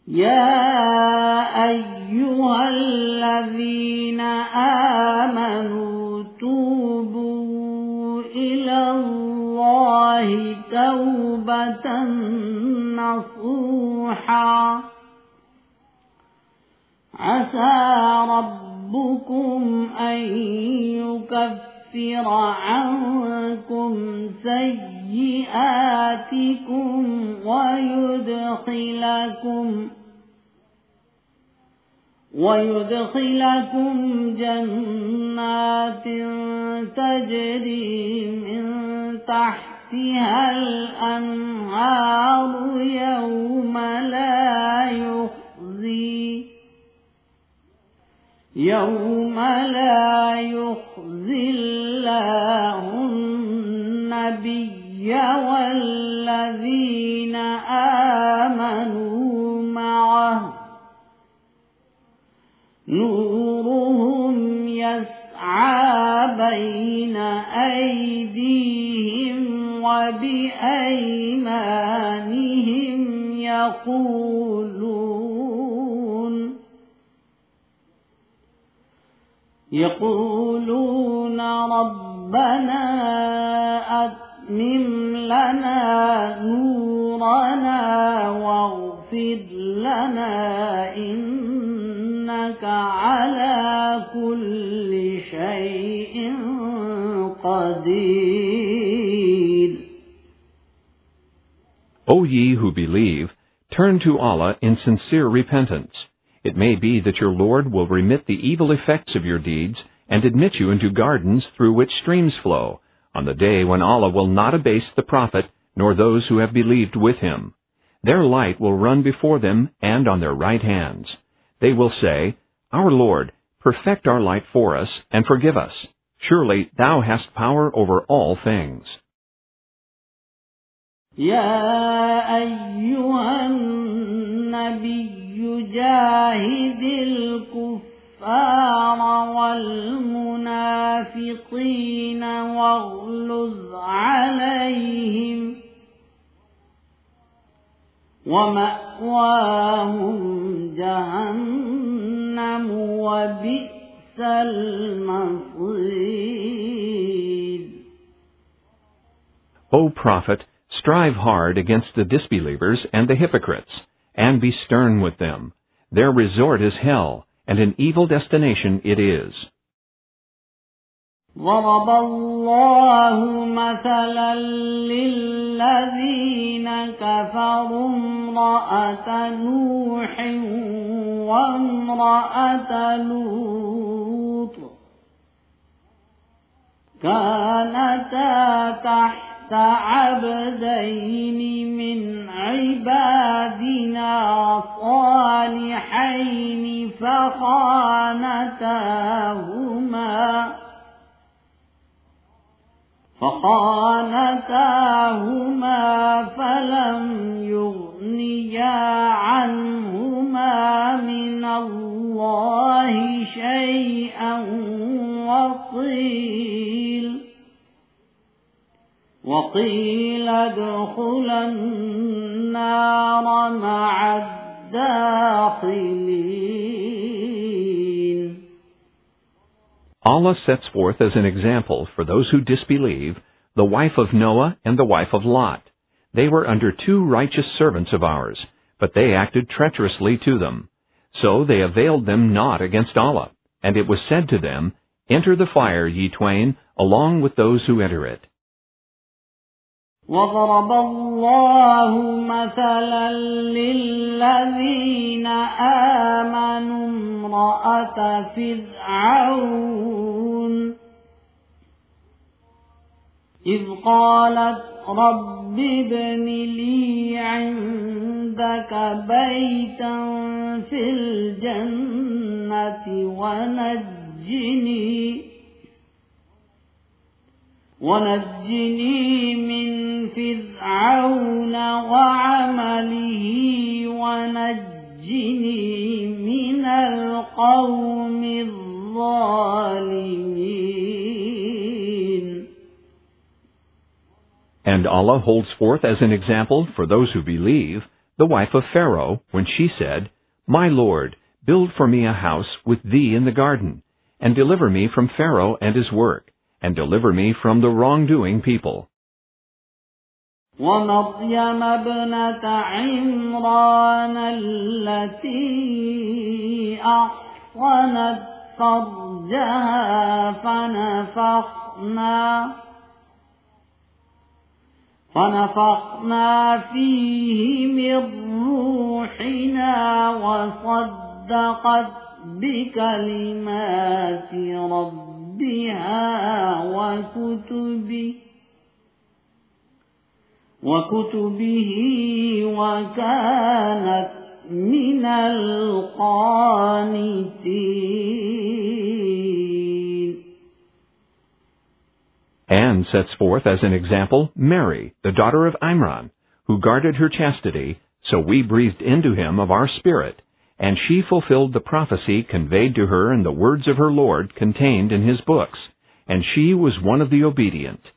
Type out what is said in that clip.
يا أيها الذين آمنوا توبوا إلى الله توبة نصوحا عسى ربكم أن يكفر عنكم سيئاتكم ويدخلكم جنات تجري من تحتها الأنهار يوم لا يخزي الله النبي والذين آمنوا معه نورهم يسعى بين أيديهم وبأيمانهم يقولون ربنا أتمم لنا نورنا واغفر لنا إنك على كل شيء قدير. O ye who believe, turn to Allah in sincere repentance. It may be that your Lord will remit the evil effects of your deeds and admit you into gardens through which streams flow, on the day when Allah will not abase the Prophet nor those who have believed with him. Their light will run before them and on their right hands. They will say, Our Lord, perfect our light for us and forgive us. Surely thou hast power over all things. يا أيها النبي جاهد الكفار والمنافقين واغلظ عليهم ومأواهم جهنم وبئس المصير. O Prophet, strive hard against the disbelievers and the hypocrites, and be stern with them. Their resort is hell, and an evil destination it is. ضرب الله مثلا للذين كفروا امرأة نوح وامرأة لوط كانتا تحت عبدين من عبادنا صالحين فخانتاهما فلم يغنيا عنهما من الله شيئا وقيل ادخلا النار مع الداخلين. Allah sets forth as an example for those who disbelieve the wife of Noah and the wife of Lot. They were under two righteous servants of ours, but they acted treacherously to them. So they availed them not against Allah, and it was said to them, Enter the fire, ye twain, along with those who enter it. وضرب الله مثلا للذين آمنوا امرأة فرعون إذ قالت رب ابن لي عندك بيتا في الجنة ونجني من فرعون وعمله ونجني من القوم الظالمين. And Allah holds forth as an example for those who believe the wife of Pharaoh, when she said, "My Lord, build for me a house with thee in the garden, and deliver me from Pharaoh and his work, and deliver me from the wrongdoing people." ومريم ابنة عمران التي أحصنت فرجها فنفخنا فيه من روحنا وصدقت بكلمات ربها وكتبه وكانت من القانتين. Anne sets forth as an example Mary, the daughter of Imran, who guarded her chastity, so we breathed into him of our spirit, and she fulfilled the prophecy conveyed to her in the words of her Lord contained in his books, and she was one of the obedient.